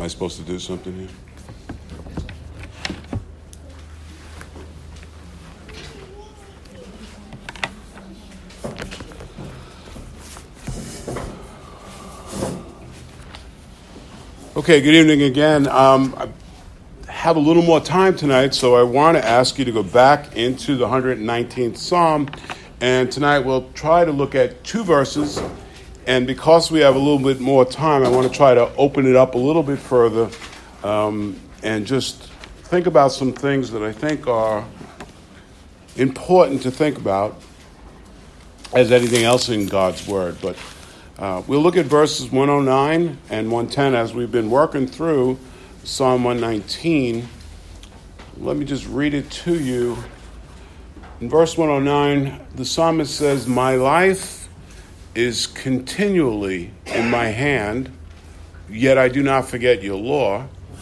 I supposed to do something here? Okay, good evening again. I have a little more time tonight, so I want to ask you to go back into the 119th Psalm, and tonight we'll try to look at two verses, and because we have a little bit more time, I want to try to open it up a little bit further and just think about some things that I think are important to think about as anything else in God's Word. But we'll look at verses 109 and 110 as we've been working through Psalm 119. Let me just read it to you. In verse 109, the psalmist says, "My life is continually in my hand, yet I do not forget your law.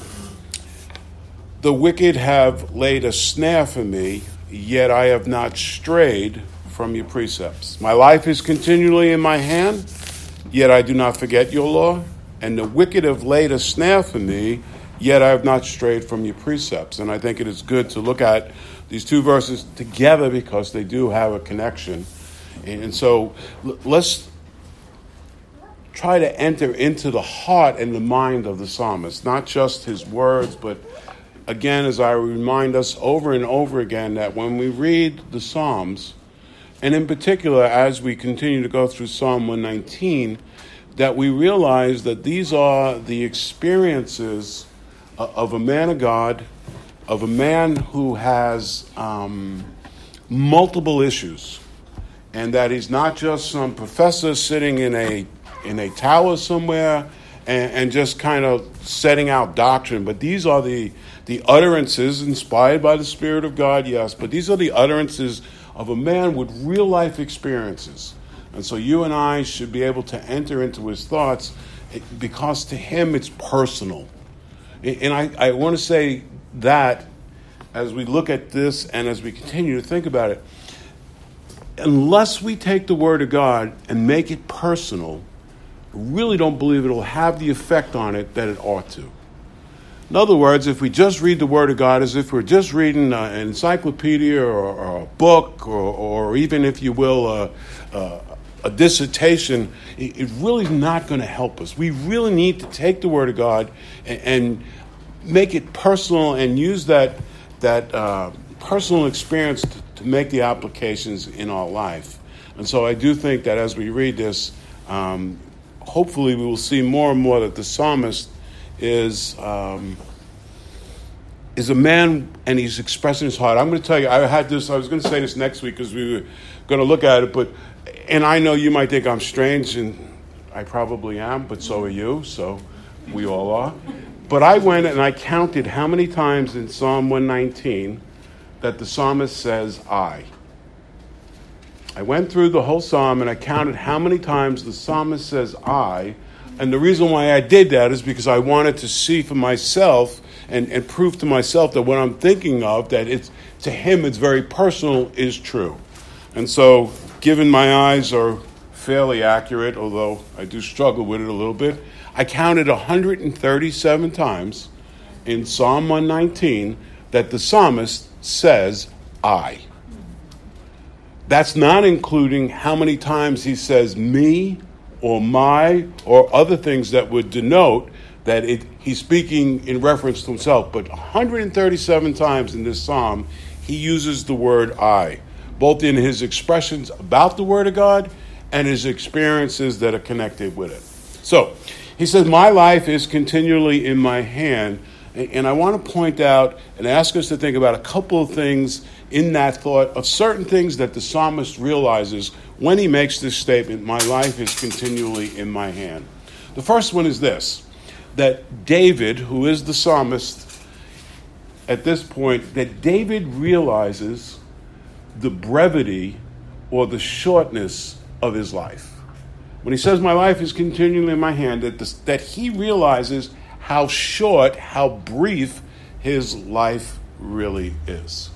The wicked have laid a snare for me, yet I have not strayed from your precepts. My life is continually in my hand, yet I do not forget your law. And the wicked have laid a snare for me, yet I have not strayed from your precepts." And I think it is good to look at these two verses together because they do have a connection. And so let's try to enter into the heart and the mind of the psalmist, not just his words, but again, as I remind us over and over again, that when we read the Psalms, and in particular as we continue to go through Psalm 119, that we realize that these are the experiences of a man of God, of a man who has multiple issues, and that he's not just some professor sitting in a tower somewhere and just kind of setting out doctrine, but these are the utterances inspired by the Spirit of God, yes, but these are the utterances of a man with real life experiences. And so you and I should be able to enter into his thoughts because to him it's personal. And I want to say that as we look at this and as we continue to think about it, unless we take the Word of God and make it personal, I really don't believe it'll have the effect on it that it ought to. In other words, if we just read the Word of God as if we're just reading an encyclopedia or a book or even, if you will, a dissertation, it really is not going to help us. We really need to take the Word of God and make it personal and use that personal experience to make the applications in our life. And so I do think that as we read this, hopefully we will see more and more that the psalmist is a man and he's expressing his heart. I'm going to tell you, I was going to say this next week because we were going to look at it, and I know you might think I'm strange, and I probably am, but so are you, so we all are. But I went and I counted how many times in Psalm 119 that the psalmist says, I went through the whole psalm and I counted how many times the psalmist says, I. And the reason why I did that is because I wanted to see for myself and prove to myself that what I'm thinking of, that it's to him it's very personal, is true. And so, given my eyes are fairly accurate, although I do struggle with it a little bit, I counted 137 times in Psalm 119 that the psalmist says, I. That's not including how many times he says me or my or other things that would denote that he's speaking in reference to himself. But 137 times in this psalm, he uses the word I, both in his expressions about the Word of God and his experiences that are connected with it. So, he says, my life is continually in my hand. And I want to point out and ask us to think about a couple of things in that thought of certain things that the psalmist realizes when he makes this statement, my life is continually in my hand. The first one is this, that David, who is the psalmist at this point, that David realizes the brevity or the shortness of his life. When he says my life is continually in my hand, that he realizes how short, how brief his life really is.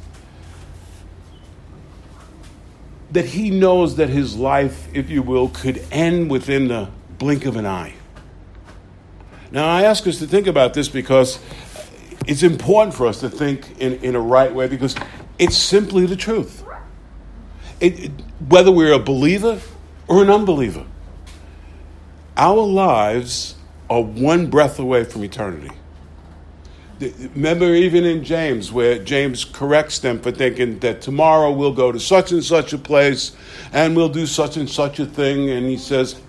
That he knows that his life, if you will, could end within the blink of an eye. Now, I ask us to think about this because it's important for us to think in a right way, because it's simply the truth. Whether we're a believer or an unbeliever, our lives are one breath away from eternity. Remember, even in James, where James corrects them for thinking that tomorrow we'll go to such and such a place and we'll do such and such a thing. And he says,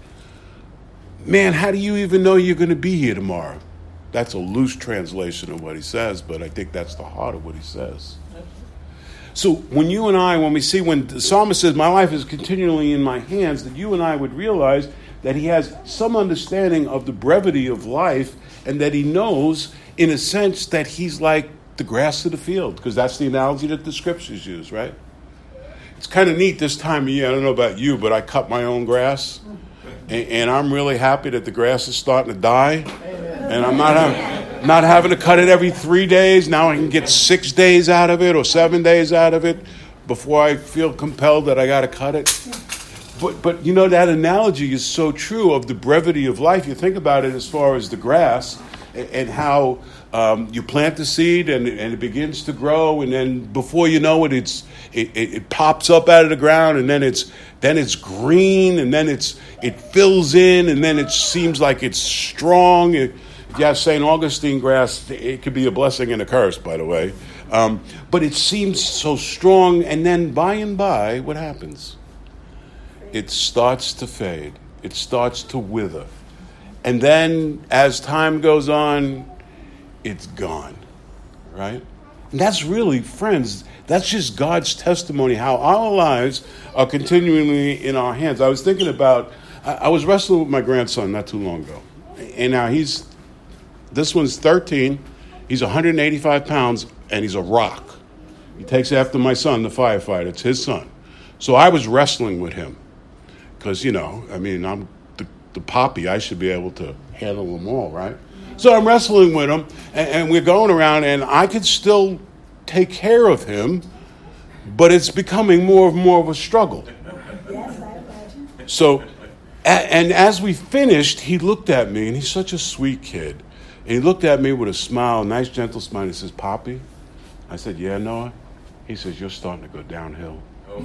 man, how do you even know you're going to be here tomorrow? That's a loose translation of what he says, but I think that's the heart of what he says. So when the psalmist says, my life is continually in my hands, that you and I would realize that he has some understanding of the brevity of life, and that he knows, in a sense, that he's like the grass of the field, because that's the analogy that the scriptures use, right? It's kind of neat this time of year. I don't know about you, but I cut my own grass, and I'm really happy that the grass is starting to die, and I'm not having to cut it every 3 days. Now I can get 6 days out of it or 7 days out of it before I feel compelled that I got to cut it. But you know, that analogy is so true of the brevity of life. You think about it as far as the grass and how you plant the seed and it begins to grow, and then before you know it, it pops up out of the ground, and then it's green, and then it fills in, and then it seems like it's strong. If you have St. Augustine grass, it could be a blessing and a curse, by the way. But it seems so strong, and then by and by, what happens? It starts to fade. It starts to wither. And then as time goes on, it's gone, right? And that's really, friends, that's just God's testimony, how our lives are continually in our hands. I was thinking about, I was wrestling with my grandson not too long ago. And now this one's 13, he's 185 pounds, and he's a rock. He takes after my son, the firefighter. It's his son. So I was wrestling with him. Because, I'm the poppy. I should be able to handle them all, right? So I'm wrestling with him, and we're going around, and I could still take care of him, but it's becoming more of a struggle. Yes, I imagine. So, and as we finished, he looked at me, and he's such a sweet kid. And he looked at me with a smile, a nice, gentle smile, and he says, Poppy? I said, yeah, Noah? He says, you're starting to go downhill.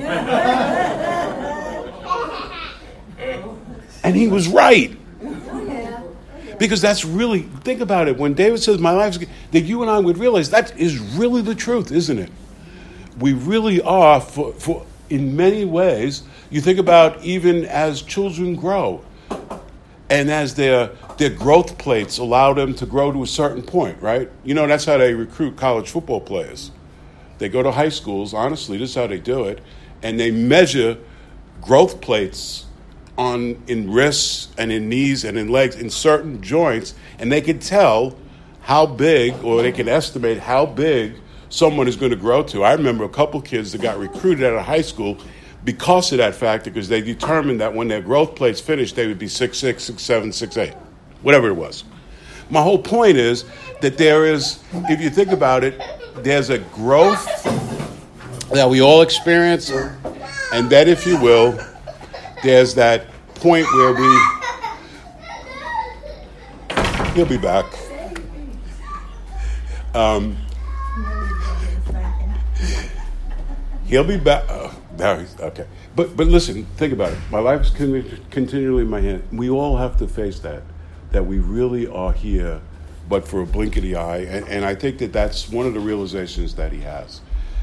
And he was right. Because that's really, think about it. When David says, my life is, that you and I would realize that is really the truth, isn't it? We really are, for in many ways, you think about even as children grow, and as their growth plates allow them to grow to a certain point, right? That's how they recruit college football players. They go to high schools, honestly, this is how they do it, and they measure growth plates in wrists and in knees and in legs, in certain joints, and they can tell how big, or they can estimate how big someone is going to grow to. I remember a couple kids that got recruited out of high school because of that factor, because they determined that when their growth plates finished, they would be 6'6", 6'7", 6'8", whatever it was. My whole point is that there is, if you think about it, there's a growth that we all experience, and that, if you will, there's that point where he'll be back. He'll be back. Okay. But listen, think about it. My life is continually in my hand. We all have to face that we really are here, but for a blink of the eye. And I think that's one of the realizations that he has.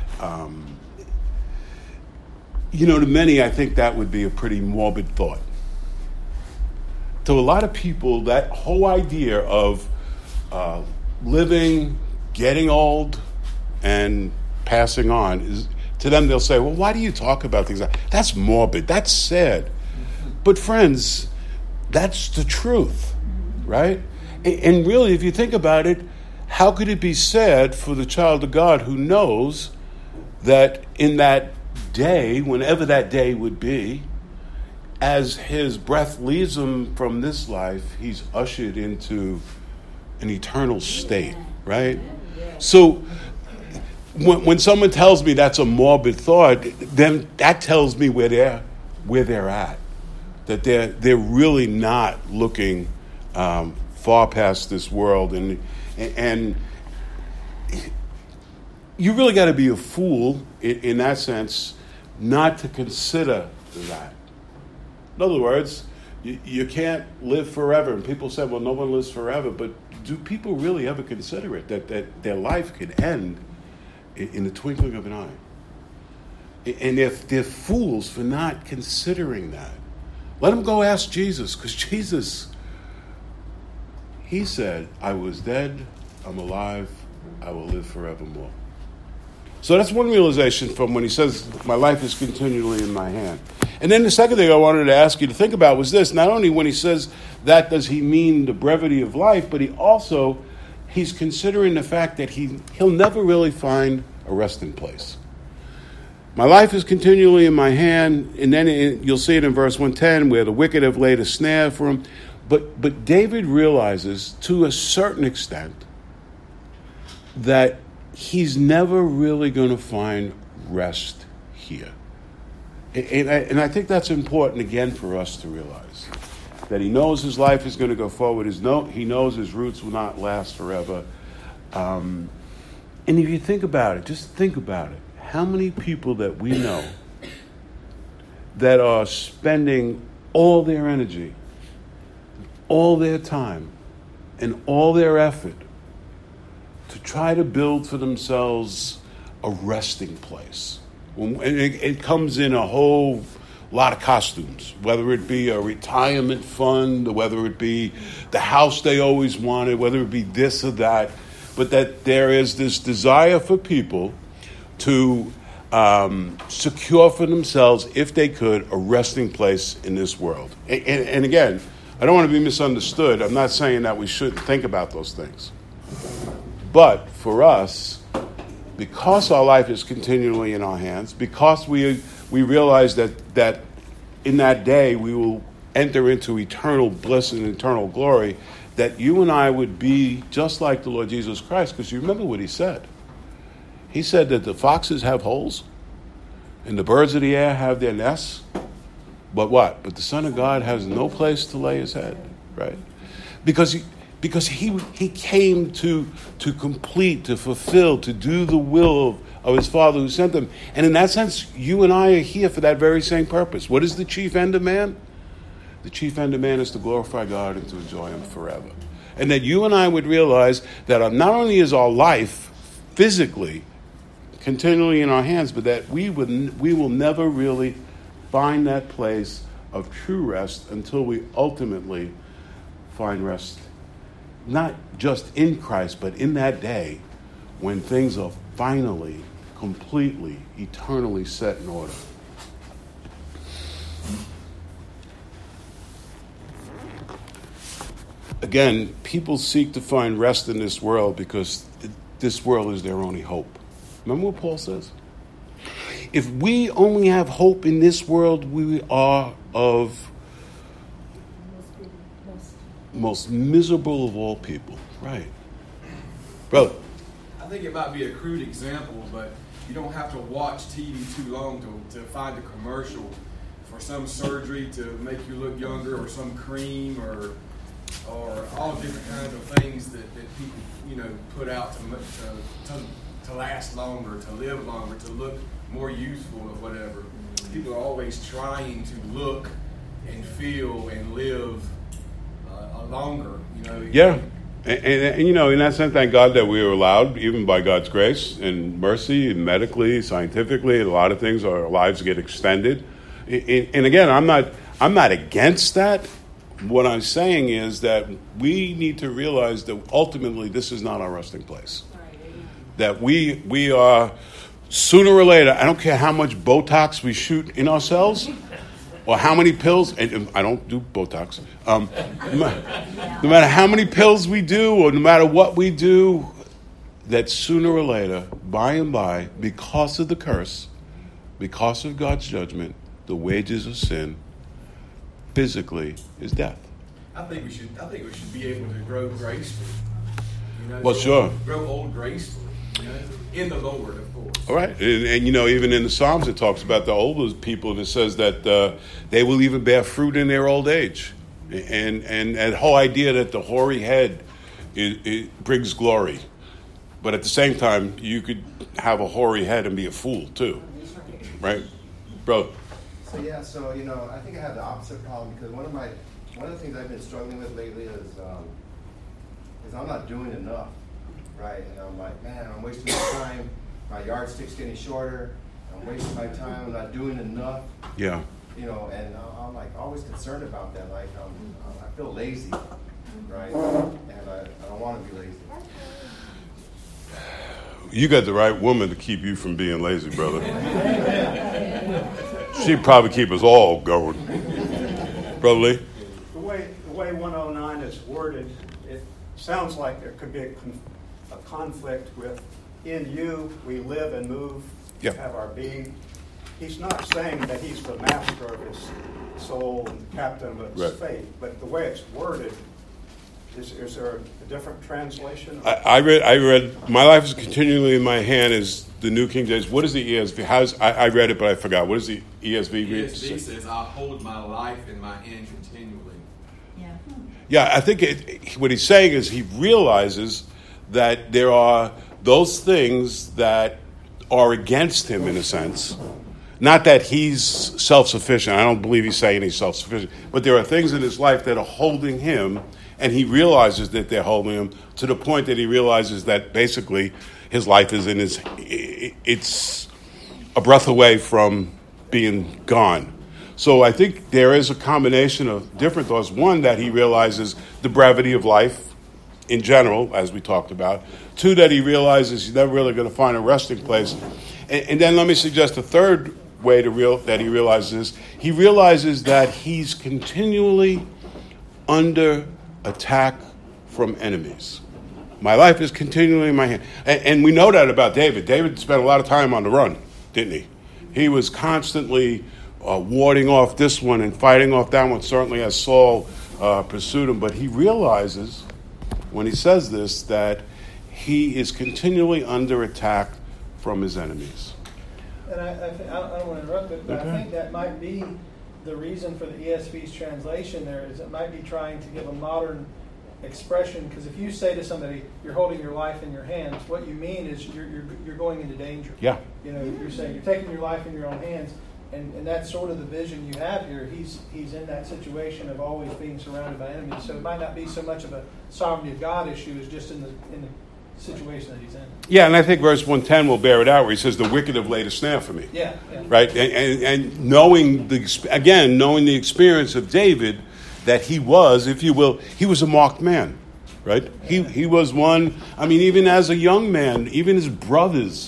To many, I think that would be a pretty morbid thought. To a lot of people, that whole idea of living, getting old, and passing on is, to them, they'll say, well, why do you talk about things like that? That's morbid. That's sad. But friends, that's the truth, right? And really, if you think about it, how could it be sad for the child of God who knows that in that day, whenever that day would be, as his breath leaves him from this life, he's ushered into an eternal state, right? So when someone tells me that's a morbid thought, then that tells me where they're at, that they're really not looking far past this world, and you really got to be a fool in that sense not to consider that. In other words, you can't live forever. And people say, well, no one lives forever. But do people really ever consider it, that their life could end in the twinkling of an eye? And if they're fools for not considering that, let them go ask Jesus. Because Jesus, he said, I was dead, I'm alive, I will live forevermore. So that's one realization from when he says, my life is continually in my hand. And then the second thing I wanted to ask you to think about was this. Not only when he says that does he mean the brevity of life, but he's considering the fact that he'll never really find a resting place. My life is continually in my hand, and then you'll see it in verse 110 where the wicked have laid a snare for him. But David realizes to a certain extent that he's never really going to find rest here. And I think that's important, again, for us to realize. That he knows his life is going to go forward. He knows his roots will not last forever. And if you think about it, just think about it. How many people that we know that are spending all their energy, all their time, and all their effort to try to build for themselves a resting place. And it comes in a whole lot of costumes, whether it be a retirement fund, or whether it be the house they always wanted, whether it be this or that, but that there is this desire for people to secure for themselves, if they could, a resting place in this world. And again, I don't want to be misunderstood. I'm not saying that we shouldn't think about those things. But for us, because our life is continually in our hands, because we realize that in that day we will enter into eternal bliss and eternal glory, that you and I would be just like the Lord Jesus Christ. Because you remember what he said. He said that the foxes have holes and the birds of the air have their nests. But what? But the Son of God has no place to lay his head, right? Because he came to complete, to fulfill, to do the will of his Father who sent him. And in that sense, you and I are here for that very same purpose. What is the chief end of man? The chief end of man is to glorify God and to enjoy him forever. And that you and I would realize that not only is our life physically continually in our hands, but that we will never really find that place of true rest until we ultimately find rest, not just in Christ, but in that day when things are finally, completely, eternally set in order. Again, people seek to find rest in this world because this world is their only hope. Remember what Paul says? If we only have hope in this world, we are of most miserable of all people. Right. Brother. I think it might be a crude example, but you don't have to watch TV too long to find a commercial for some surgery to make you look younger, or some cream, or all different kinds of things that people put out to last longer, to live longer, to look more youthful or whatever. People are always trying to look and feel and live longer. Yeah. And in that sense, thank God that we are allowed, even by God's grace and mercy, and medically, scientifically, a lot of things, our lives get extended. And again, I'm not against that. What I'm saying is that we need to realize that ultimately this is not our resting place. That we are, sooner or later, I don't care how much Botox we shoot in ourselves, or how many pills, and I don't do Botox, no matter how many pills we do, or no matter what we do, that sooner or later, by and by, because of the curse, because of God's judgment, the wages of sin, physically, is death. I think we should be able to grow gracefully. Well, sure. Grow old gracefully, in the Lord, of course. All right, and even in the Psalms it talks about the older people, and it says that they will even bear fruit in their old age. And that whole idea that the hoary head it brings glory. But at the same time, you could have a hoary head and be a fool too. Right? Bro. So I think I have the opposite problem because one of the things I've been struggling with lately is I'm not doing enough. Right? And I'm like, man, I'm wasting my time. My yardstick's getting shorter. I'm wasting my time. I'm not doing enough. Yeah. And I'm like always concerned about that. Like I feel lazy, right? And I don't want to be lazy. You got the right woman to keep you from being lazy, brother. She'd probably keep us all going. Brother Lee? The way 109 is worded, it sounds like there could be a conflict with in you we live and move, have our being. He's not saying that he's the master of his soul and captain of his fate, but the way it's worded, is there a different translation? I read, my life is continually in my hand is the New King James. What is the ESV? I read it, but I forgot. What does the ESV read? ESV says, I hold my life in my hand continually. Yeah, I think what he's saying is he realizes that there are those things that are against him in a sense. Not that he's self-sufficient. I don't believe he's saying he's self-sufficient. But there are things in his life that are holding him, and he realizes that they're holding him to the point that he realizes that basically his life is it's a breath away from being gone. So I think there is a combination of different thoughts. One, that he realizes the brevity of life in general, as we talked about. Two, that he realizes he's never really going to find a resting place. And then let me suggest a third way that he realizes that he's continually under attack from enemies. My life is continually in my hand. And we know that about David. David spent a lot of time on the run, didn't he? He was constantly warding off this one and fighting off that one, certainly as Saul pursued him. But he realizes, when he says this, that he is continually under attack from his enemies. And I don't want to interrupt it, but I think that might be the reason for the ESV's translation there is it might be trying to give a modern expression, because if you say to somebody, you're holding your life in your hands, what you mean is you're going into danger. Yeah. You're saying you're taking your life in your own hands, and that's sort of the vision you have here. He's in that situation of always being surrounded by enemies. So it might not be so much of a sovereignty of God issue as just in the situation that he's in. Yeah, and I think verse 110 will bear it out, where he says, "The wicked have laid a snare for me." Yeah. Right, and knowing the experience of David, that he was, if you will, he was a marked man, right? He was one. I mean, even as a young man, even his brothers,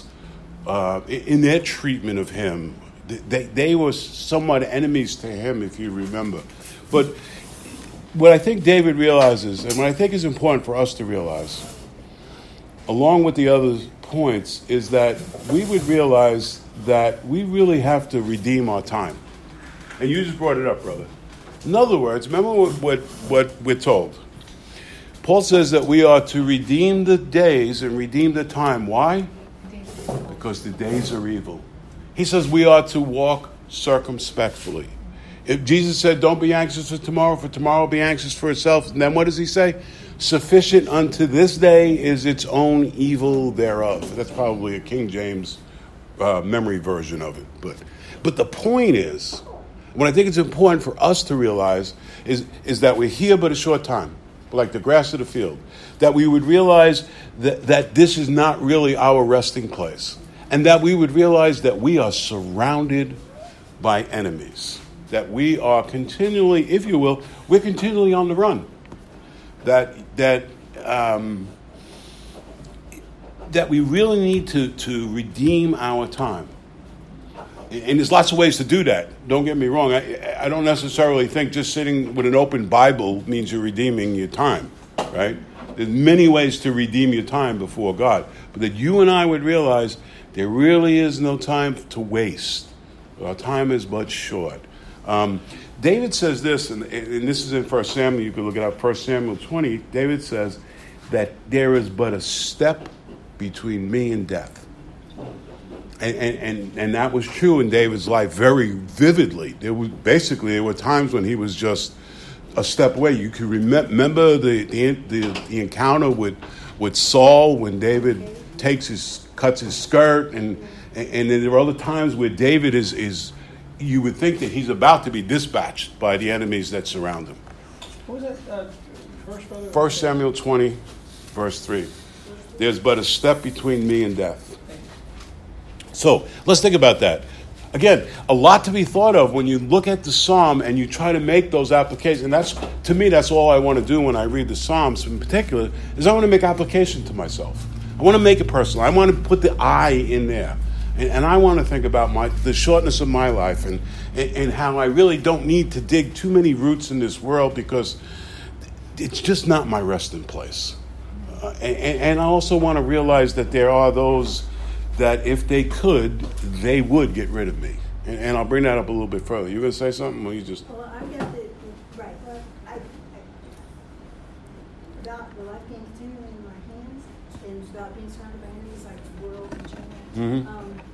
in their treatment of him, they were somewhat enemies to him, if you remember. But what I think David realizes, and what I think is important for us to realize, along with the other points, is that we would realize that we really have to redeem our time. And you just brought it up, brother. In other words, remember what we're told. Paul says that we are to redeem the days and redeem the time. Why? Because the days are evil. He says we are to walk circumspectly. If Jesus said, don't be anxious for tomorrow will be anxious for itself. And then what does he say? Sufficient unto this day is its own evil thereof. That's probably a King James memory version of it. But the point is, what I think it's important for us to realize is that we're here but a short time, like the grass of the field. That we would realize that this is not really our resting place. And that we would realize that we are surrounded by enemies. That we are continually, if you will, we're continually on the run. That we really need to redeem our time. And there's lots of ways to do that. Don't get me wrong. I don't necessarily think just sitting with an open Bible means you're redeeming your time, right? There's many ways to redeem your time before God. But that you and I would realize there really is no time to waste. Our time is but short. David says this, and this is in 1 Samuel. You can look it up, 1 Samuel 20. David says that there is but a step between me and death. And that was true in David's life very vividly. There were times when he was just a step away. You can remember the encounter with Saul when David cuts his skirt, and there are other times where David is you would think that he's about to be dispatched by the enemies that surround him. What was that verse, brother? 1 Samuel 20, verse 3. There's but a step between me and death. So let's think about that. Again, a lot to be thought of when you look at the Psalm and you try to make those applications. And to me, that's all I want to do when I read the Psalms in particular, is I want to make application to myself. I want to make it personal. I want to put the I in there. And I want to think about the shortness of my life and how I really don't need to dig too many roots in this world because it's just not my resting place. And I also want to realize that there are those that if they could, they would get rid of me. And I'll bring that up a little bit further. You going to say something, or you just... Well, I got the... Right. Well, about the life being continually in my hands and about being surrounded by enemies like the world and China,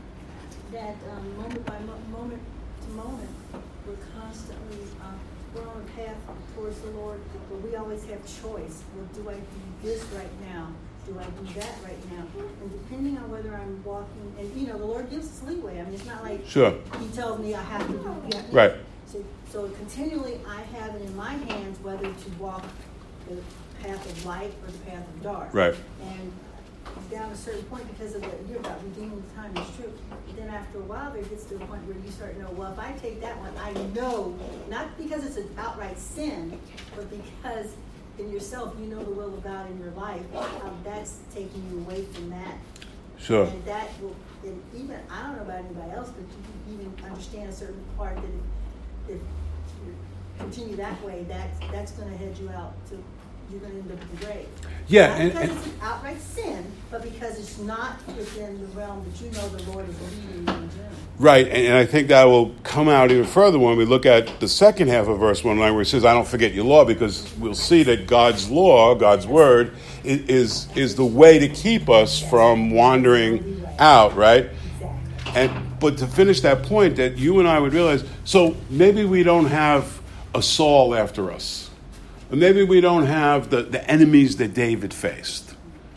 that moment by moment to moment, we're constantly... we're on a path towards the Lord, but we always have choice. Well, do I do this right now? Do I do that right now? And depending on whether I'm walking, and the Lord gives us leeway. I mean, it's not like He tells me I have to do it. Right. So continually I have it in my hands whether to walk the path of light or the path of dark. Right. And down a certain point, because of you're about redeeming the time, is true. But then after a while, there gets to a point where you start to know, well, if I take that one, I know, not because it's an outright sin, but because in yourself, you know the will of God in your life, that's taking you away from that. Sure. And that will, and even, I don't know about anybody else, but you can even understand a certain part that if you continue that way, that's going to head you out to, you're going to end up in the grave. Yeah. Not because it's an outright sin, but because it's not within the realm that you know the Lord is leading you in. Right, and I think that will come out even further when we look at the second half of verse 1 where it says, I don't forget your law, because we'll see that God's law, God's word, is the way to keep us from wandering out, right? But to finish that point, that you and I would realize, so maybe we don't have a Saul after us. Or maybe we don't have the enemies that David faced.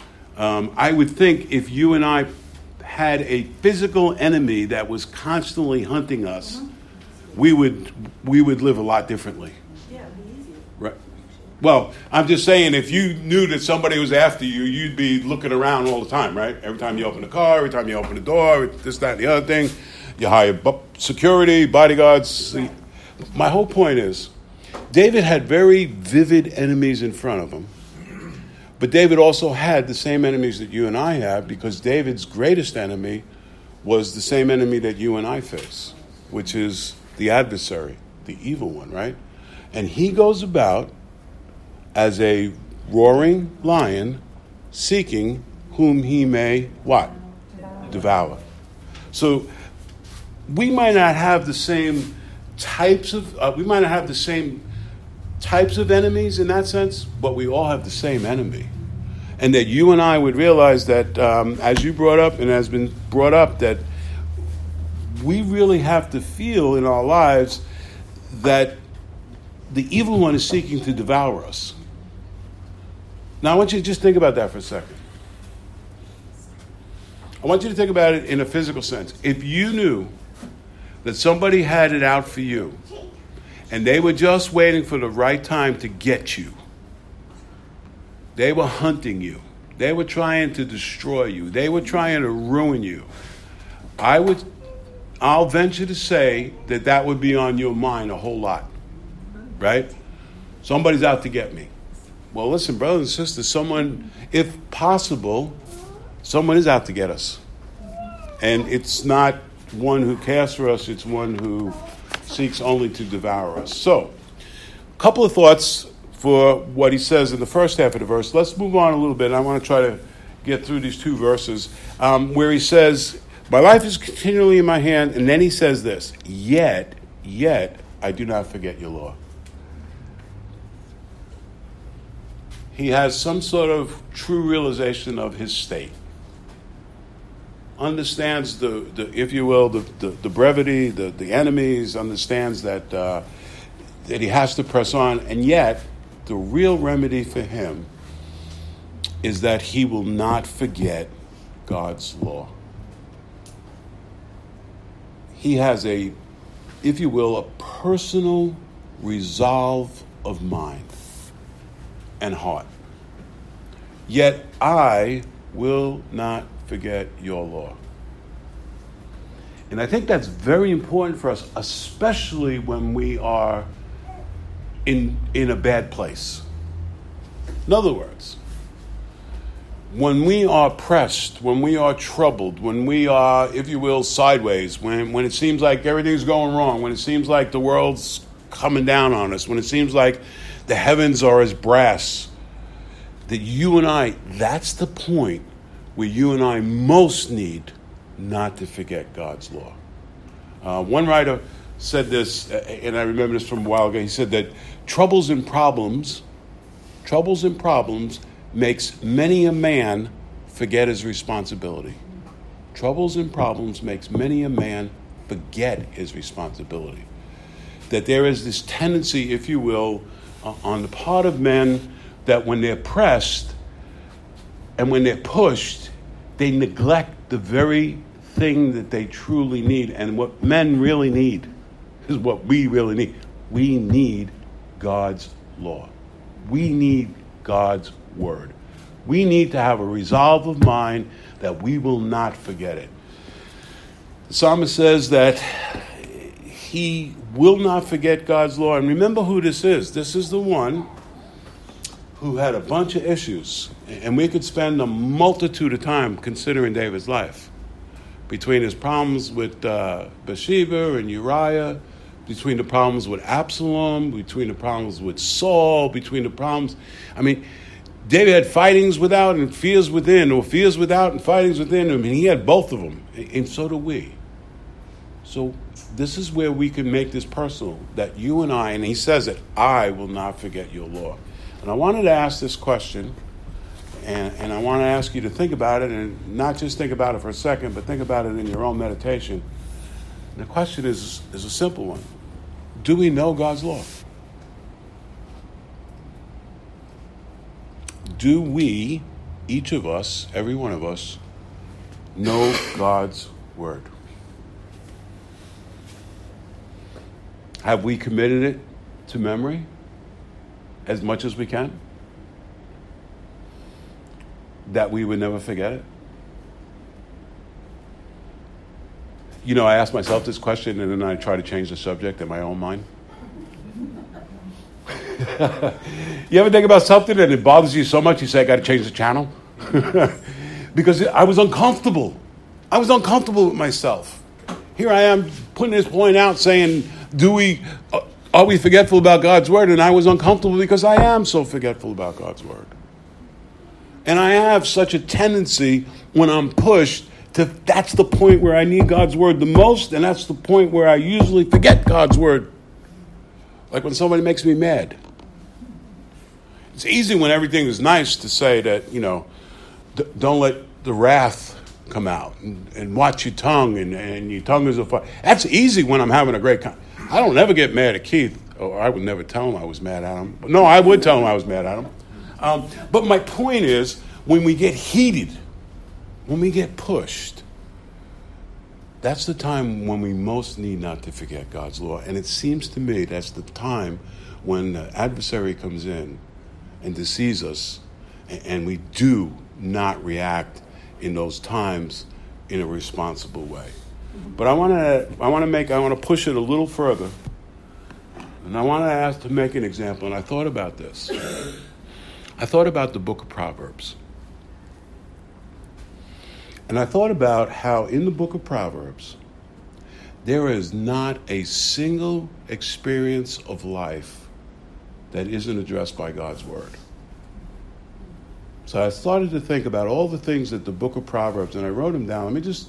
I would think if you and I had a physical enemy that was constantly hunting us, we would live a lot differently. Yeah, it'd be easier. Right. Well, I'm just saying, if you knew that somebody was after you, you'd be looking around all the time, right? Every time you open the car, every time you open the door, this, that, and the other thing. You hire security, bodyguards. Right. My whole point is, David had very vivid enemies in front of him. But David also had the same enemies that you and I have, because David's greatest enemy was the same enemy that you and I face, which is the adversary, the evil one, right? And he goes about as a roaring lion, seeking whom he may, what? Devour. So we might not have the same types of enemies in that sense, but we all have the same enemy. And that you and I would realize that, as you brought up and has been brought up, that we really have to feel in our lives that the evil one is seeking to devour us. Now, I want you to just think about that for a second. I want you to think about it in a physical sense. If you knew that somebody had it out for you, and they were just waiting for the right time to get you, they were hunting you, they were trying to destroy you, they were trying to ruin you, I'll venture to say that would be on your mind a whole lot, right? Somebody's out to get me. Well, listen, brothers and sisters, someone, if possible, someone is out to get us. And it's not one who cares for us, it's one who seeks only to devour us. So, a couple of thoughts for what he says in the first half of the verse. Let's move on a little bit. I want to try to get through these two verses where he says, my life is continually in my hand, and then he says this, yet I do not forget your law. He has some sort of true realization of his state. Understands the if you will, the brevity, the enemies, understands that that he has to press on, and yet the real remedy for him is that he will not forget God's law. He has a, if you will, a personal resolve of mind and heart. Yet I will not forget your law. And I think that's very important for us, especially when we are in a bad place. In other words, when we are pressed, when we are troubled, when we are, if you will, sideways, when it seems like everything's going wrong, when it seems like the world's coming down on us, when it seems like the heavens are as brass, that you and I, that's the point where you and I most need not to forget God's law. One writer said this, and I remember this from a while ago. He said that troubles and problems makes many a man forget his responsibility. Troubles and problems makes many a man forget his responsibility. That there is this tendency, if you will, on the part of men that when they're pressed and when they're pushed, they neglect the very thing that they truly need. And what men really need is what we really need. We need God's law. We need God's word. We need to have a resolve of mind that we will not forget it. The psalmist says that he will not forget God's law. And remember who this is. This is the one who had a bunch of issues. And we could spend a multitude of time considering David's life. Between his problems with Bathsheba and Uriah, between the problems with Absalom, between the problems with Saul, between the problems... David had fightings without and fears within, or fears without and fightings within him, and he had both of them, and so do we. So this is where we can make this personal, that you and I, and he says it, I will not forget your law. And I wanted to ask this question, and I want to ask you to think about it, and not just think about it for a second, but think about it in your own meditation. And the question is a simple one. Do we know God's law? Do we, each of us, every one of us, know God's word? Have we committed it to memory as much as we can? That we would never forget it? I ask myself this question and then I try to change the subject in my own mind. You ever think about something and it bothers you so much you say, I got to change the channel? Because I was uncomfortable. I was uncomfortable with myself. Here I am putting this point out saying, are we forgetful about God's word? And I was uncomfortable because I am so forgetful about God's word. And I have such a tendency when I'm pushed that's the point where I need God's word the most, and that's the point where I usually forget God's word. Like when somebody makes me mad. It's easy when everything is nice to say that, don't let the wrath come out and watch your tongue and your tongue is a fire. That's easy when I'm having a great time. I don't ever get mad at Keith, or I would never tell him I was mad at him. No, I would tell him I was mad at him. But my point is, when we get heated, when we get pushed, that's the time when we most need not to forget God's law. And it seems to me that's the time when the adversary comes in and deceives us, and we do not react in those times in a responsible way. But I want to push it a little further, and I want to ask to make an example. And I thought about this. I thought about the book of Proverbs. And I thought about how in the book of Proverbs, there is not a single experience of life that isn't addressed by God's word. So I started to think about all the things that the book of Proverbs, and I wrote them down. Let me just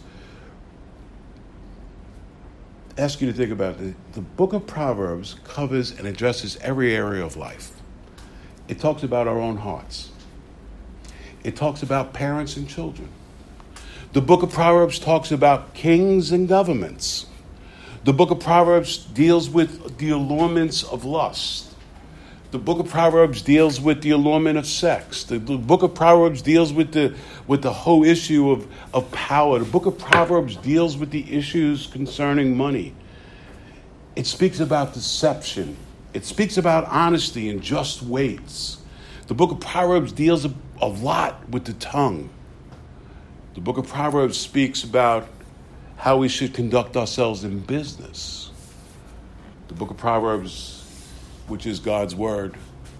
ask you to think about it. The book of Proverbs covers and addresses every area of life. It talks about our own hearts. It talks about parents and children. The book of Proverbs talks about kings and governments. The book of Proverbs deals with the allurements of lust. The book of Proverbs deals with the allurement of sex. The book of Proverbs deals with the whole issue of power. The book of Proverbs deals with the issues concerning money. It speaks about deception. It speaks about honesty and just weights. The book of Proverbs deals a lot with the tongue. The book of Proverbs speaks about how we should conduct ourselves in business. The book of Proverbs, which is God's word,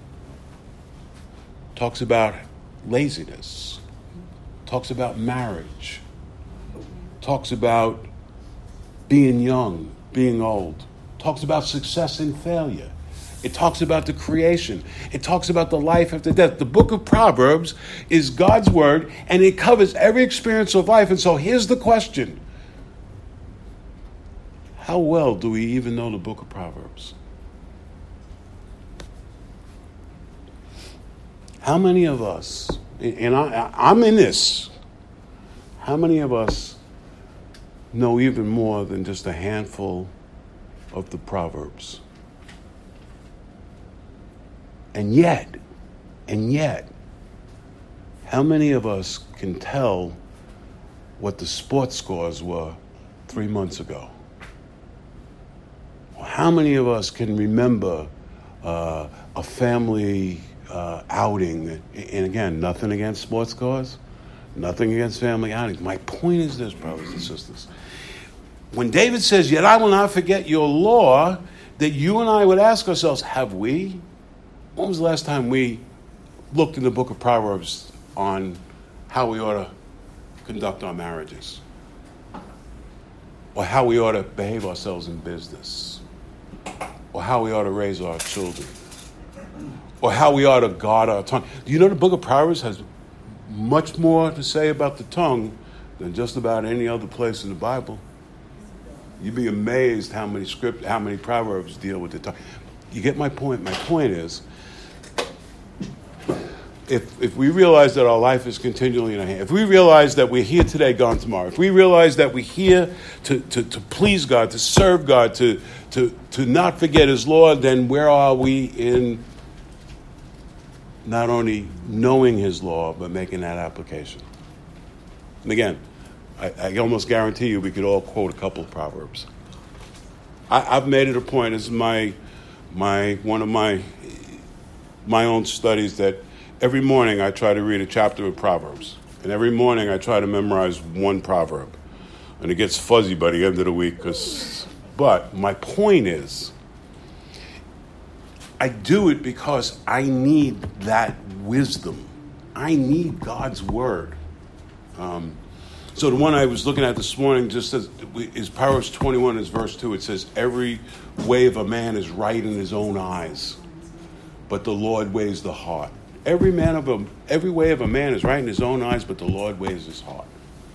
talks about laziness, talks about marriage, talks about being young, being old, talks about success and failure. It talks about the creation. It talks about the life after death. The book of Proverbs is God's word, and it covers every experience of life. And so here's the question. How well do we even know the book of Proverbs? How many of us, and I'm in this, how many of us know even more than just a handful of the Proverbs? And yet, how many of us can tell what the sports scores were 3 months ago? How many of us can remember a family outing? And again, nothing against sports scores, nothing against family outings. My point is this, brothers and sisters. When David says, "Yet I will not forget your law," that you and I would ask ourselves, have we? When was the last time we looked in the book of Proverbs on how we ought to conduct our marriages? Or how we ought to behave ourselves in business? Or how we ought to raise our children? Or how we ought to guard our tongue? Do you know the book of Proverbs has much more to say about the tongue than just about any other place in the Bible? You'd be amazed how many Proverbs deal with the tongue. You get my point? My point is, if we realize that our life is continually in our hands, if we realize that we're here today, gone tomorrow, if we realize that we're here to please God, to serve God, to not forget His law, then where are we in not only knowing His law, but making that application? And again, I almost guarantee you we could all quote a couple of Proverbs. I've made it a point, this is one of my own studies, that every morning I try to read a chapter of Proverbs. And every morning I try to memorize one proverb. And it gets fuzzy by the end of the week. But my point is, I do it because I need that wisdom. I need God's word. So the one I was looking at this morning just says, is Proverbs 21 is verse 2. It says, every way of a man is right in his own eyes, but the Lord weighs the heart. Every way of a man is right in his own eyes, but the Lord weighs his heart.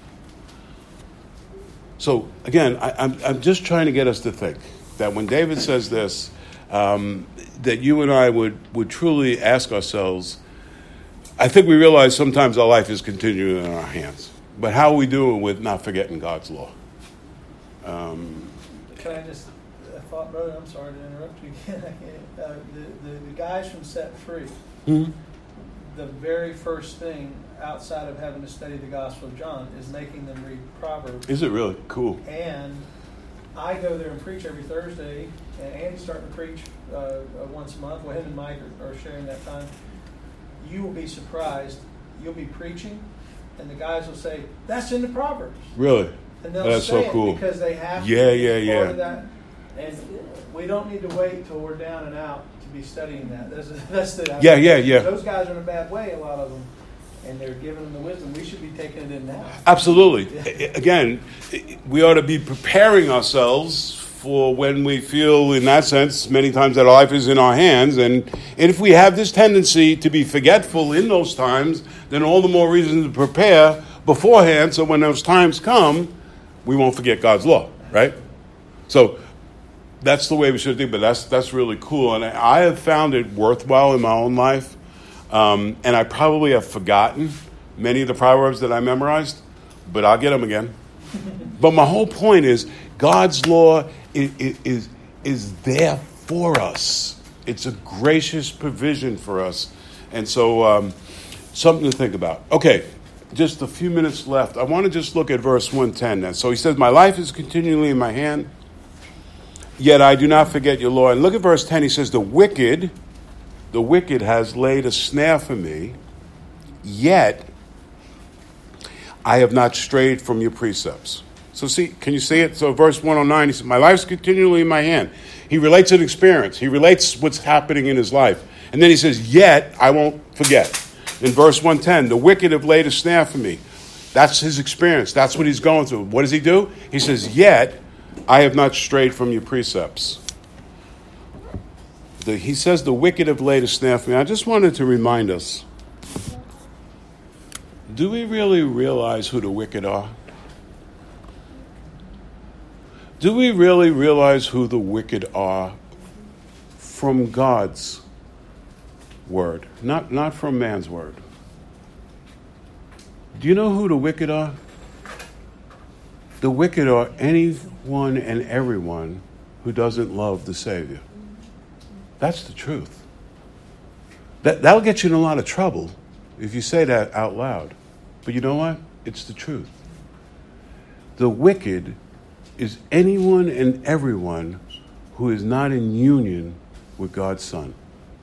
So again, I'm just trying to get us to think that when David says this, that you and I would truly ask ourselves, I think we realize sometimes our life is continuing in our hands. But how are we doing with not forgetting God's law? Can I just, I thought, brother, I'm sorry to interrupt you again. The guys from Set Free, Mm-hmm. the very first thing outside of having to study the Gospel of John is making them read Proverbs. Is it really? Cool. And I go there and preach every Thursday, and Andy's starting to preach once a month. Well, him and Mike are sharing that time. You will be surprised. You'll be preaching, and the guys will say, "That's in the Proverbs." Really? And they'll That's say so cool. it because they have to. Yeah. Part of that. And we don't need to wait till we're down and out to be studying that. That's the Yeah. Those guys are in a bad way, a lot of them, and they're giving them the wisdom. We should be taking it in now. Absolutely. Again, we ought to be preparing ourselves for when we feel, in that sense, many times that our life is in our hands. And if we have this tendency to be forgetful in those times, then all the more reason to prepare beforehand so when those times come, we won't forget God's law, right? So that's the way we should think, but that's really cool. And I have found it worthwhile in my own life. And I probably have forgotten many of the Proverbs that I memorized, but I'll get them again. But my whole point is God's law is there for us. It's a gracious provision for us. And so something to think about. Okay, just a few minutes left. I want to just look at verse 110 now. So he says, my life is continually in my hand, yet I do not forget your law. And look at verse 10. He says, the wicked has laid a snare for me, yet I have not strayed from your precepts. So see, can you see it? So verse 109, he says, my life is continually in my hand. He relates an experience. He relates what's happening in his life. And then he says, yet I won't forget. In verse 110, the wicked have laid a snare for me. That's his experience. That's what he's going through. What does he do? He says, yet I have not strayed from your precepts. He says the wicked have laid a snare for me. I just wanted to remind us, do we really realize who the wicked are? Do we really realize who the wicked are from God's word, not from man's word? Do you know who the wicked are? The wicked are anyone and everyone who doesn't love the Savior. That's the truth. That'll get you in a lot of trouble if you say that out loud. But you know what? It's the truth. The wicked is anyone and everyone who is not in union with God's Son.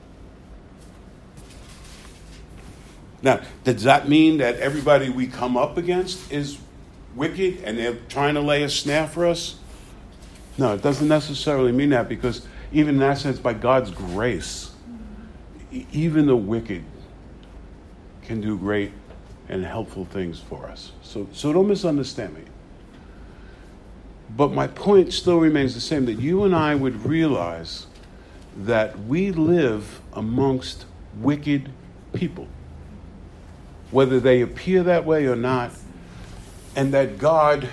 Now, does that mean that everybody we come up against is wicked and they're trying to lay a snare for us? No, it doesn't necessarily mean that, because even in that sense, by God's grace, even the wicked can do great and helpful things for us. So don't misunderstand me. But my point still remains the same, that you and I would realize that we live amongst wicked people, whether they appear that way or not, and that God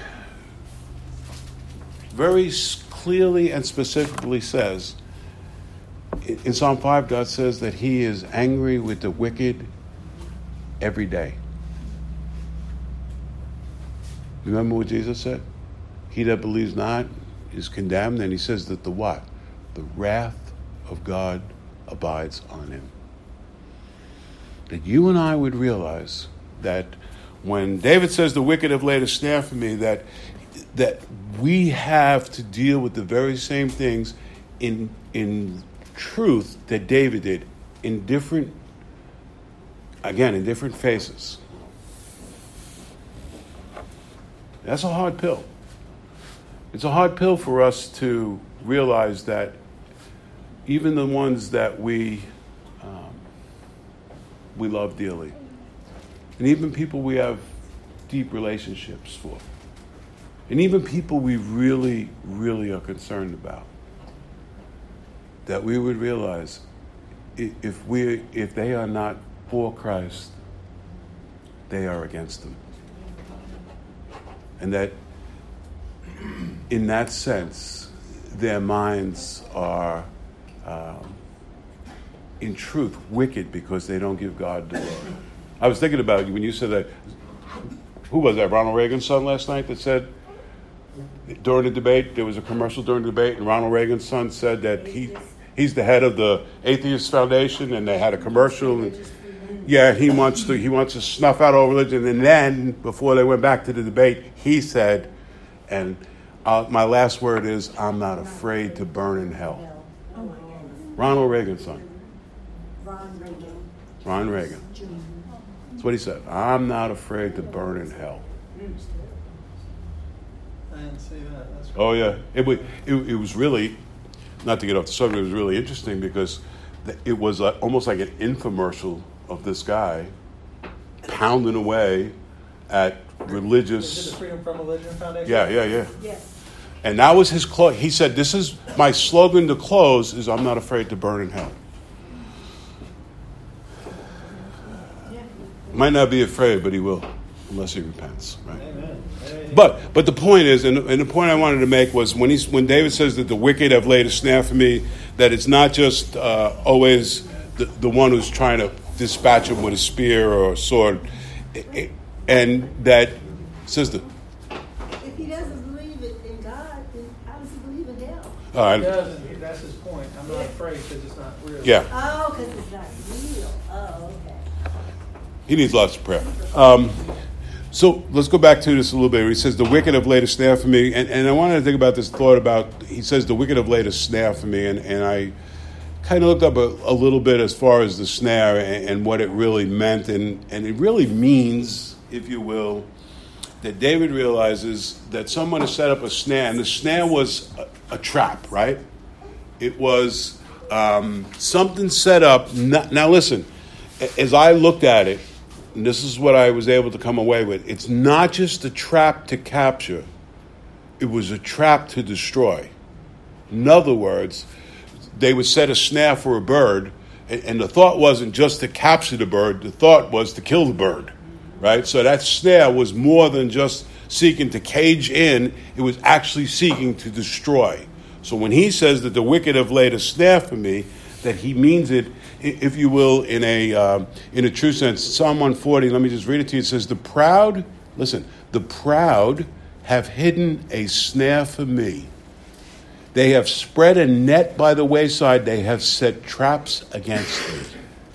very clearly and specifically says, in Psalm 5, God says that he is angry with the wicked every day. Remember what Jesus said? He that believes not is condemned, and he says that the what? The wrath of God abides on him. That you and I would realize that when David says the wicked have laid a snare for me, that we have to deal with the very same things in truth that David did in different phases. That's a hard pill. It's a hard pill for us to realize that even the ones that we love dearly, and even people we have deep relationships for, and even people we really, really are concerned about, that we would realize if they are not for Christ, they are against him. And that in that sense, their minds are in truth wicked because they don't give God the glory. I was thinking about you when you said that. Who was that? Ronald Reagan's son last night that said during the debate, there was a commercial during the debate, and Ronald Reagan's son said that he's the head of the Atheist Foundation, and they had a commercial. And, yeah, he wants to snuff out all religion. And then before they went back to the debate, he said, and my last word is, I'm not afraid to burn in hell. Ronald Reagan's son. Ron Reagan. That's what he said. I'm not afraid to burn in hell. I didn't see that. That's Oh, yeah. It was really, not to get off the subject, it was really interesting because it was almost like an infomercial of this guy pounding away at religious... Is it the Freedom from Religion Foundation? Yeah. Yes. And that was his close. He said, this is my slogan to close is, I'm not afraid to burn in hell. Might not be afraid, but he will, unless he repents, right? Amen. But the point is, and the point I wanted to make was when David says that the wicked have laid a snare for me, that it's not just always the one who's trying to dispatch him with a spear or a sword, and that, sister. If he doesn't believe it in God, then how does he believe in hell? He doesn't. That's his point. I'm not afraid because it's not real. Yeah. Oh, because it's not real. Oh, okay. He needs lots of prayer. So let's go back to this a little bit. He says, the wicked have laid a snare for me. And I wanted to think about this thought about, he says, the wicked have laid a snare for me. And I kind of looked up a little bit as far as the snare and what it really meant. And it really means, if you will, that David realizes that someone has set up a snare. And the snare was a trap, right? It was something set up. Now listen, as I looked at it, and this is what I was able to come away with, it's not just a trap to capture, it was a trap to destroy. In other words, they would set a snare for a bird, and the thought wasn't just to capture the bird, the thought was to kill the bird, right? So that snare was more than just seeking to cage in, it was actually seeking to destroy. So when he says that the wicked have laid a snare for me, that he means it, if you will, in a true sense. Psalm 140, let me just read it to you. It says, the proud have hidden a snare for me. They have spread a net by the wayside. They have set traps against me.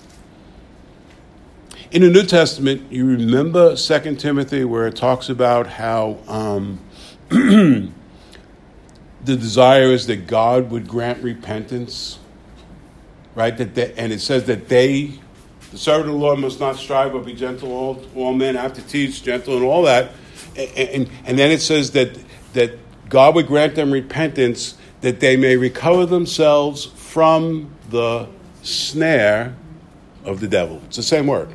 In the New Testament, you remember 2 Timothy where it talks about how the desire is that God would grant repentance. Right, and it says that the servant of the Lord must not strive but be gentle to all men, have to teach, gentle, and all that. And then it says that God would grant them repentance that they may recover themselves from the snare of the devil. It's the same word.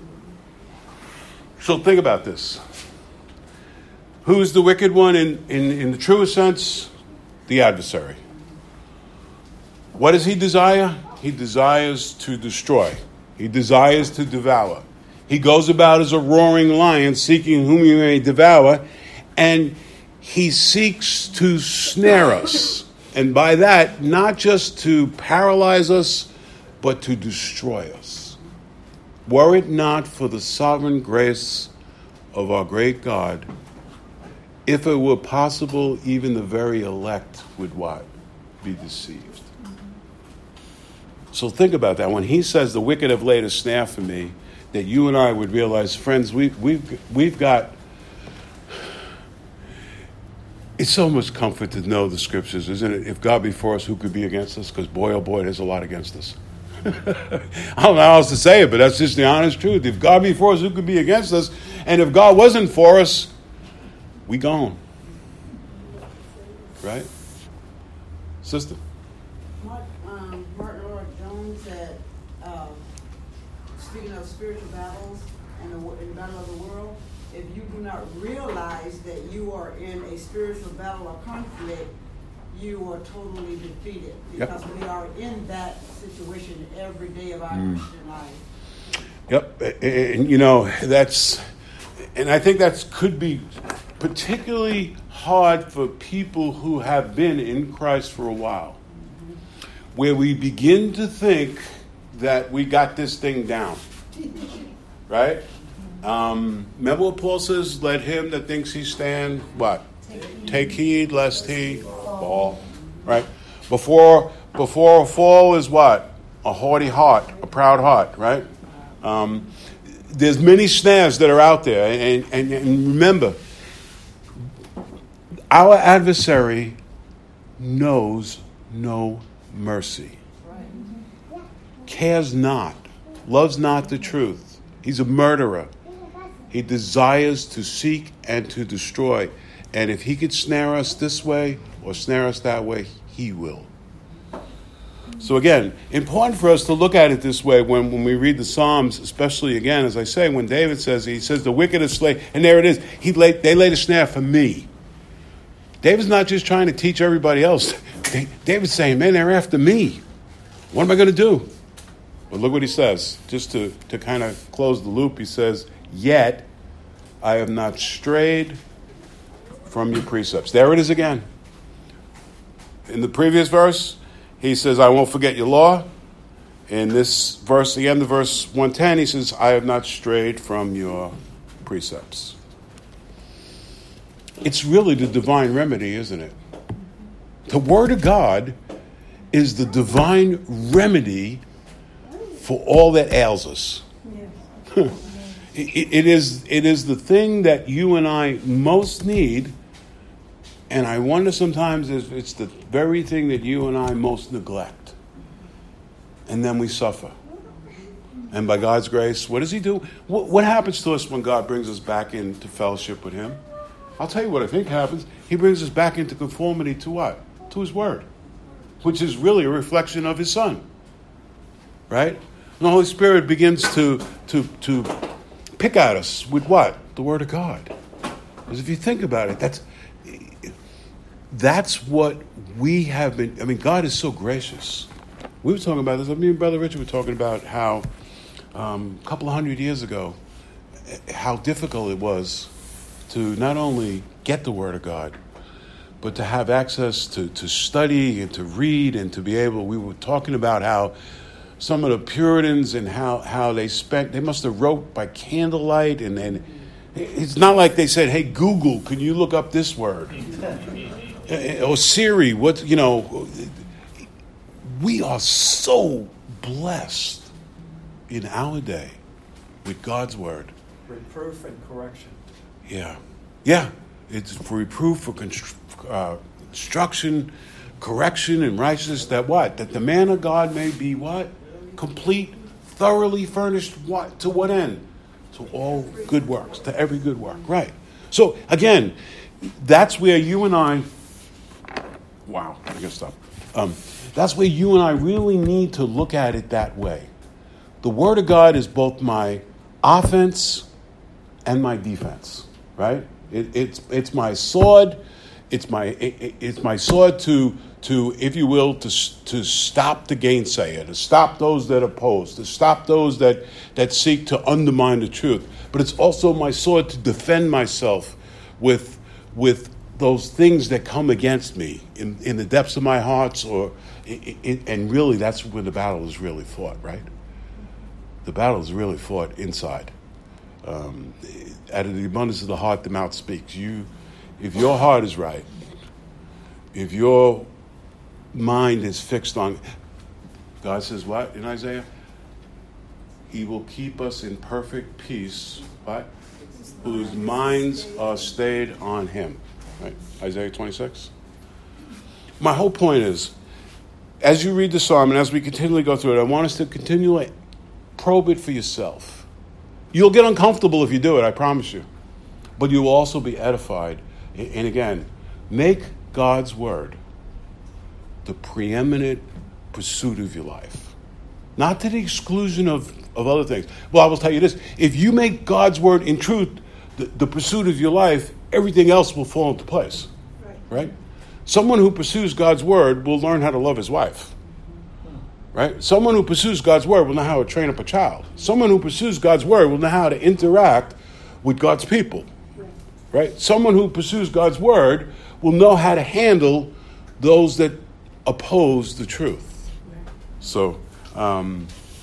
So think about this. Who's the wicked one in the truest sense? The adversary. What does he desire? He desires to destroy. He desires to devour. He goes about as a roaring lion, seeking whom he may devour, and he seeks to snare us. And by that, not just to paralyze us, but to destroy us. Were it not for the sovereign grace of our great God, if it were possible, even the very elect would what? Be deceived. So think about that. When he says the wicked have laid a snare for me, that you and I would realize, friends, we've got. It's so much comfort to know the scriptures, isn't it? If God be for us, who could be against us? Because boy, oh boy, there's a lot against us. I don't know how else to say it, but that's just the honest truth. If God be for us, who could be against us? And if God wasn't for us, we gone. Right? Sister? Martin Lloyd Jones said, speaking of spiritual battles and the battle of the world, if you do not realize that you are in a spiritual battle or conflict, you are totally defeated, because we are in that situation every day of our Christian life. Yep, and and I think that could be particularly hard for people who have been in Christ for a while, where we begin to think that we got this thing down, right? Remember what Paul says, let him that thinks he stand, what? Take heed lest he fall, right? Before a fall is what? A haughty heart, a proud heart, right? There's many snares that are out there, and remember, our adversary knows no mercy, cares not, loves not the truth. He's a murderer. He desires to seek and to destroy. And if he could snare us this way or snare us that way, he will. So again, important for us to look at it this way when we read the Psalms, especially again, as I say, when David says, he says, the wicked is slain, and there it is, they laid a snare for me. David's not just trying to teach everybody else. David's saying, man, they're after me. What am I going to do? But look what he says. Just to kind of close the loop, he says, yet I have not strayed from your precepts. There it is again. In the previous verse, he says, I won't forget your law. In this verse, the end of verse 110, he says, I have not strayed from your precepts. It's really the divine remedy, isn't it? The Word of God is the divine remedy for all that ails us. It is the thing that you and I most need, and I wonder sometimes if it's the very thing that you and I most neglect. And then we suffer. And by God's grace, what does He do? What happens to us when God brings us back into fellowship with Him? I'll tell you what I think happens. He brings us back into conformity to what? To His Word, which is really a reflection of His Son. Right? And the Holy Spirit begins to pick at us with what? The Word of God. Because if you think about it, that's what we have been. I mean, God is so gracious. We were talking about this. Me and Brother Richard were talking about how a couple of 100 years ago, how difficult it was to not only get the Word of God, but to have access to study and to read and to be able. We were talking about how some of the Puritans and how they must have wrote by candlelight, and it's not like they said, "Hey Google, can you look up this word?" Or Siri, we are so blessed in our day with God's Word. Reproof and correction. Yeah. It's for reproof, for instruction, correction, and righteousness. That what? That the man of God may be what? Complete, thoroughly furnished. What? To what end? To all good works. To every good work. Right. So again, that's where you and I. Wow. I gotta stop. That's where you and I really need to look at it that way. The Word of God is both my offense and my defense, right? It's my sword. It's my sword to if you will to stop the gainsayer, to stop those that oppose, to stop those that seek to undermine the truth. But it's also my sword to defend myself with those things that come against me in the depths of my hearts, and really that's where the battle is really fought, right? The battle is really fought inside. Out of the abundance of the heart, the mouth speaks. If your heart is right, if your mind is fixed on, God says what in Isaiah? He will keep us in perfect peace, what? Whose minds are stayed on Him. Right? Isaiah 26. My whole point is, as you read the psalm and as we continually go through it, I want us to continually probe it for yourself. You'll get uncomfortable if you do it, I promise you. But you will also be edified. And again, make God's Word the preeminent pursuit of your life. Not to the exclusion of other things. Well, I will tell you this. If you make God's Word in truth the pursuit of your life, everything else will fall into place. Right? Someone who pursues God's Word will learn how to love his wife. Right? Someone who pursues God's Word will know how to train up a child. Someone who pursues God's Word will know how to interact with God's people. Right? Someone who pursues God's Word will know how to handle those that oppose the truth. So, I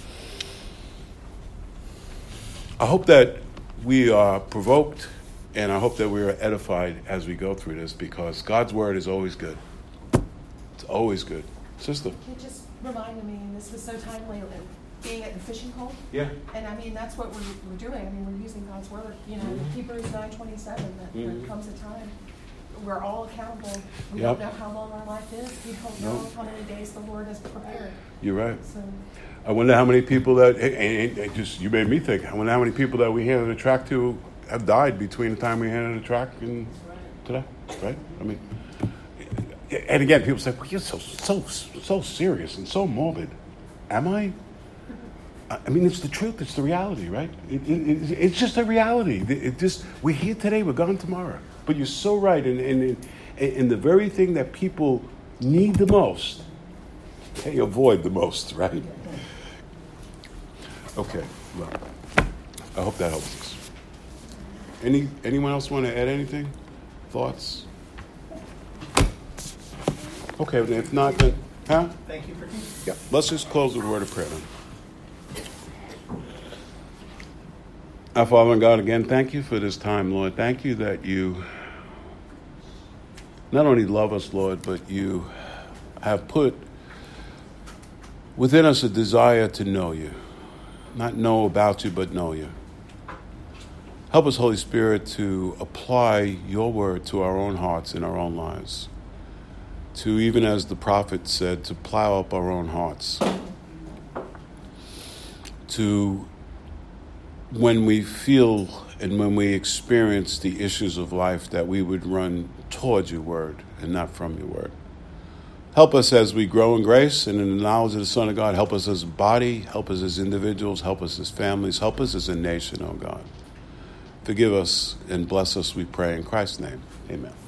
hope that we are provoked, and I hope that we are edified as we go through this, because God's Word is always good. It's always good. Sister? It just reminded me, and this was so timely, being at the fishing hole. Yeah. And I mean, that's what we're doing. I mean, we're using God's Word. You know, Hebrews 9:27, that there comes a time we're all accountable. We don't know how long our life is. We don't know how many days the Lord has prepared. You're right. So, I wonder how many people that, and you made me think, I wonder how many people that we handed a tract to have died between the time we handed a tract and today, right? I mean, and again, people say, well, you're so serious and so morbid. Am I? I mean, it's the truth. It's the reality, right? It's just a reality. We're here today, we're gone tomorrow. But you're so right. In the very thing that people need the most, they avoid the most, right? Okay. Well, I hope that helps us. Anyone else want to add anything? Thoughts? Okay, if not, then, huh? Thank you for teaching. Yeah. Let's just close with a word of prayer then. Our Father and God, again, thank you for this time, Lord. Thank you that you not only love us, Lord, but you have put within us a desire to know you. Not know about you, but know you. Help us, Holy Spirit, to apply your word to our own hearts and our own lives. To, even as the prophet said, to plow up our own hearts. To, when we feel and when we experience the issues of life, that we would run towards your word and not from your word. Help us as we grow in grace and in the knowledge of the Son of God. Help us as a body, help us as individuals, help us as families, help us as a nation, oh God. Forgive us and bless us, we pray in Christ's name. Amen.